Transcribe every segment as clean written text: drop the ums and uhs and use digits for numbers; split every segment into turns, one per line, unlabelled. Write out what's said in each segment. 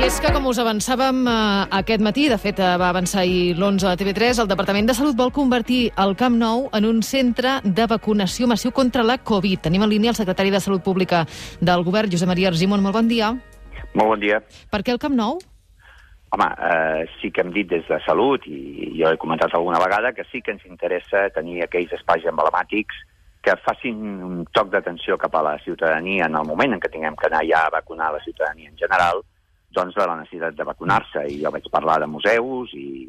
És que, com us avançàvem aquest matí, de fet va avançar ahir l'11 a TV3, el Departament de Salut vol convertir el Camp Nou en un centre de vacunació massiu contra la Covid. Tenim en línia el secretari de Salut Pública del Govern, Josep Maria Argimon. Molt bon dia.
Molt bon dia.
Per què el Camp Nou?
Home, sí que hem dit des de Salut, i jo he comentat alguna vegada, que sí que ens interessa tenir aquells espais emblemàtics que facin un toc d'atenció cap a la ciutadania en el moment en què tinguem que anar ja a vacunar la ciutadania en general, doncs de la necessitat de vacunar-se. I jo vaig parlar de museus i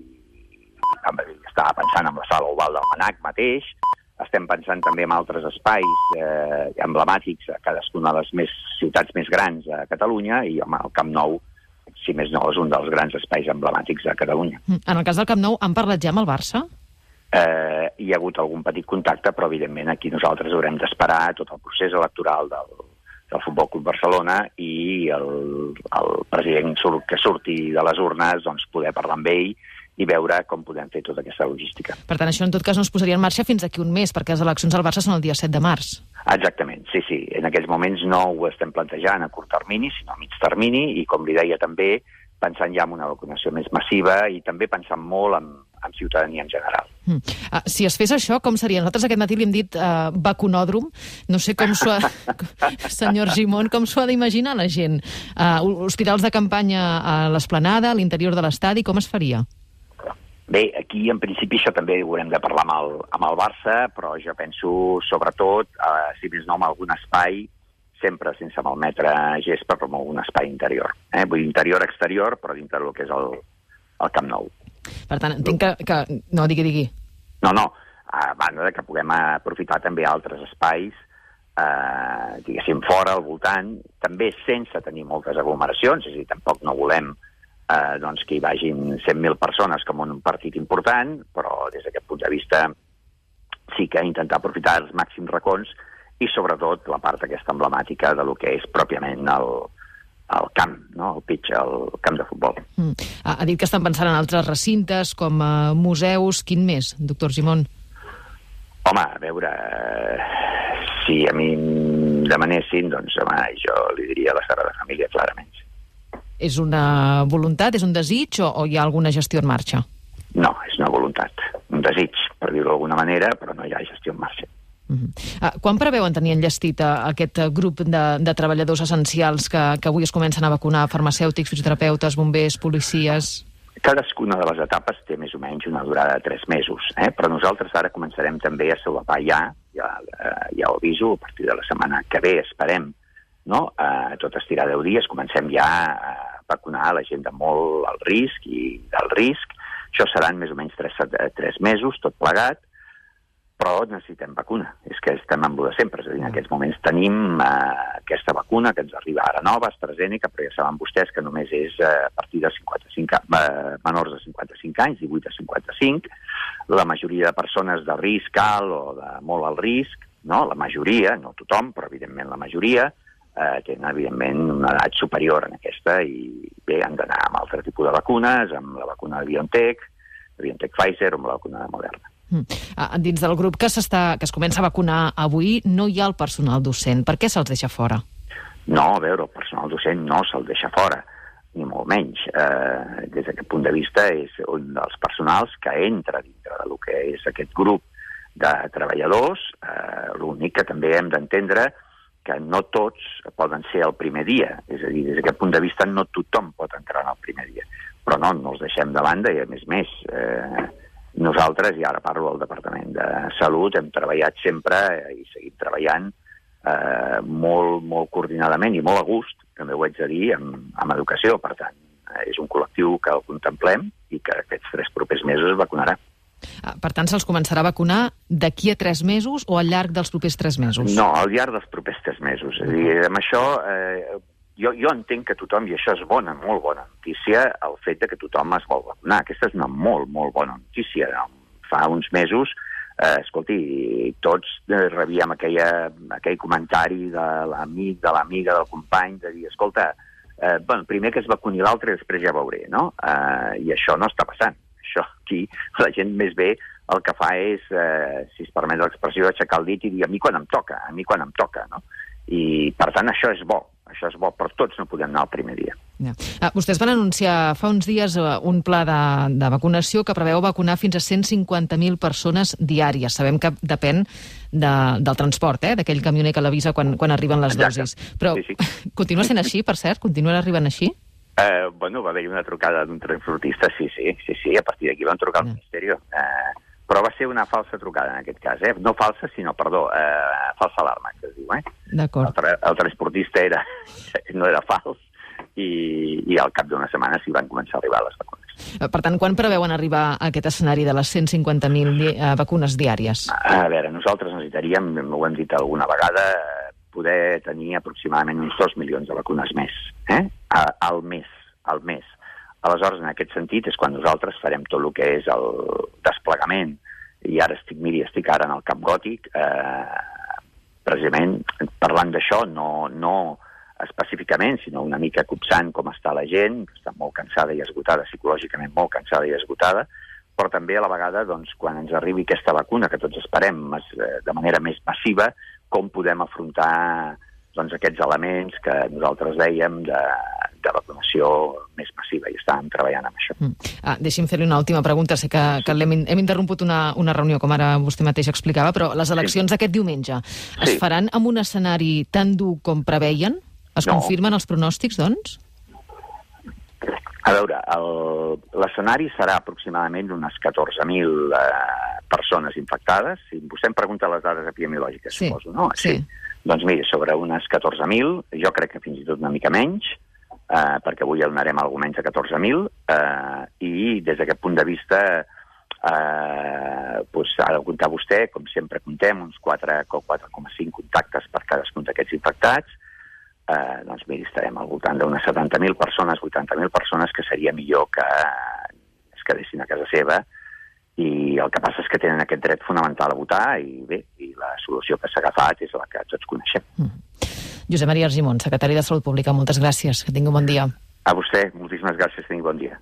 estava pensant en la sala oval del MNAC mateix, estem pensant també en altres espais emblemàtics a cadascuna de les ciutats més grans a Catalunya, i home, el Camp Nou, si més no, és un dels grans espais emblemàtics a Catalunya.
En el cas del Camp Nou, han parlat ja amb el Barça?
Hi ha hagut algun petit contacte, però evidentment aquí nosaltres haurem d'esperar tot el procés electoral del Futbol Club Barcelona i el president que surti de les urnes, doncs poder parlar amb ell i veure com podem fer tota aquesta logística.
Per tant, això en tot cas no es posaria en marxa fins d'aquí un mes, perquè les eleccions al Barça són el dia 7 de març.
Exactament, sí. En aquests moments no ho estem plantejant a curt termini, sinó a mig termini, i com li deia també, pensant ja en una vacunació més massiva i també pensant molt en ciutadania en general.
Si es fes això, com seria? Nosaltres aquest matí li hem dit vacunòdrom. No sé com s'ho ha... Senyor Argimon, com s'ho ha d'imaginar la gent? Hospitals de campanya a l'Esplanada, a l'interior de l'estadi, com es faria?
Bé, aquí en principi això també ho haurem de parlar amb el Barça, però jo penso sobretot, si més no, en algun espai, sempre sense malmetre gespa, però en algun espai interior. Vull dir, interior-exterior, però dintre del que és el Camp Nou.
Per tant, entenc que... No, digui.
No, a banda que puguem aprofitar també altres espais, diguéssim, fora, al voltant, també sense tenir moltes aglomeracions, és a dir, tampoc no volem doncs que hi vagin 100.000 persones com en un partit important, però des d'aquest punt de vista sí que intentar aprofitar els màxims racons i sobretot la part aquesta emblemàtica de lo que és pròpiament el camp, no? El pitch, el camp de futbol.
Ha dit que estan pensant en altres recintes com museus. Quin més, doctor Argimon?
Home, a veure, si a mi em demanessin, doncs home, jo li diria la Sagrada Família, clarament.
És una voluntat, és un desig o hi ha alguna gestió en marxa?
No, és una voluntat, un desig, per dir-ho d'alguna manera, però no hi ha gestió en marxa.
Quan preveuen tenir enllestit aquest grup de treballadors essencials que avui es comencen a vacunar, farmacèutics, fisioterapeutes, bombers, policies?
Cadascuna de les etapes té més o menys una durada de 3 mesos, però nosaltres ara començarem també a solapar ja ho aviso, a partir de la setmana que ve, esperem, no? Tot estirar 10 dies, comencem ja a vacunar la gent de molt alt risc i d'alt risc. Això seran més o menys 3 mesos, tot plegat, però necessitem vacuna. És que estem amb lo de sempre. És a dir, en aquests moments tenim aquesta vacuna que ens arriba ara nova, AstraZeneca, però ja saben vostès que només és a partir de menors de 55 anys, 18 a 55. La majoria de persones de risc alt o de molt alt risc, no? La majoria, no tothom, però evidentment la majoria, tenen evidentment una edat superior en aquesta i bé, han d'anar amb altre tipus de vacunes, amb la vacuna de BioNTech Pfizer o amb la vacuna de Moderna.
Dins del grup que es comença a vacunar avui no hi ha el personal docent. Per què se'ls deixa fora?
No, a veure, el personal docent no se'l deixa fora, ni molt menys. Des d'aquest punt de vista és un dels personals que entra dintre del que és aquest grup de treballadors. L'únic que també hem d'entendre que no tots poden ser el primer dia. És a dir, des d'aquest punt de vista no tothom pot entrar en el primer dia. Però no els deixem de banda i a més nosaltres, i ara parlo del Departament de Salut, hem treballat sempre i seguim treballant molt, molt coordinadament i molt a gust, també ho haig de dir, amb educació. Per tant, és un col·lectiu que el contemplem i que aquests 3 propers mesos es vacunarà.
Per tant, se'ls començarà a vacunar d'aquí a 3 mesos o al llarg dels propers 3 mesos?
No, al llarg dels propers 3 mesos. És a dir, amb això... Jo entenc que tothom, i això és molt bona notícia, el fet que tothom es vol vacunar. Aquesta és una molt, molt bona notícia. Fa uns mesos, escolti, tots rebíem aquell comentari de l'amic, de l'amiga, del company, de dir, escolta, primer que es vacuni l'altre i després ja veuré, no? I això no està passant. Això aquí, la gent més bé el que fa és, si es permet l'expressió, aixecar el dit i dir a mi quan em toca, no? I, per tant, això és bo, però tots no podem anar el primer dia.
Ja. Vostès van anunciar fa uns dies un pla de vacunació que preveu vacunar fins a 150.000 persones diàries. Sabem que depèn del transport, d'aquell camioner que l'avisa quan arriben les dosis. Però sí. Continua sent així, per cert? Continua arribant així?
Bueno, va haver-hi una trucada d'un transportista, sí. A partir d'aquí van trucar al Ministeri. Però va ser una falsa trucada, en aquest cas. No falsa, sinó, falsa alarma, que es diu.
D'acord.
El transportista no era fals i al cap d'una setmana s'hi van començar a arribar les vacunes.
Per tant, quan preveuen arribar a aquest escenari de les 150.000 vacunes diàries?
A veure, nosaltres necessitaríem, ho hem dit alguna vegada, poder tenir aproximadament uns 2 milions de vacunes més, al mes. Aleshores, en aquest sentit, és quan nosaltres farem tot el que és el desplegament, i ara estic ara en el Cap Gòtic, precisament parlant d'això, no específicament, sinó una mica copsant com està la gent, que està molt cansada i esgotada, psicològicament molt cansada i esgotada, però també a la vegada, doncs, quan ens arribi aquesta vacuna, que tots esperem de manera més massiva, com podem afrontar aquests elements que nosaltres dèiem de vacunació més massiva, i estàvem treballant amb això.
Deixi'm fer-li una última pregunta. Sé que hem interromput una reunió, com ara vostè mateix explicava, però les eleccions d'aquest diumenge es faran en un escenari tan dur com preveien? Es confirmen els pronòstics, doncs?
A veure, l'escenari serà aproximadament d'unes 14.000 persones infectades. Si vostè em pregunta les dades epidemiològiques, suposo, no?
Sí.
Doncs miri, sobre unes 14.000, jo crec que fins i tot una mica menys, perquè avui donarem alguna menys de 14.000, i des d'aquest punt de vista ha de comptar vostè, com sempre comptem, uns 4,5 contactes per cadascun d'aquests infectats. Doncs miri, estarem al voltant d'unes 70.000 persones, 80.000 persones, que seria millor que es quedessin a casa seva, i el que passa és que tenen aquest dret fonamental a votar, i bé, la solució que s'ha agafat és la que tots coneixem.
Josep Maria Argimon, secretari de Salut Pública, moltes gràcies, que tingui un bon dia.
A vostè, moltíssimes gràcies, tingui bon dia.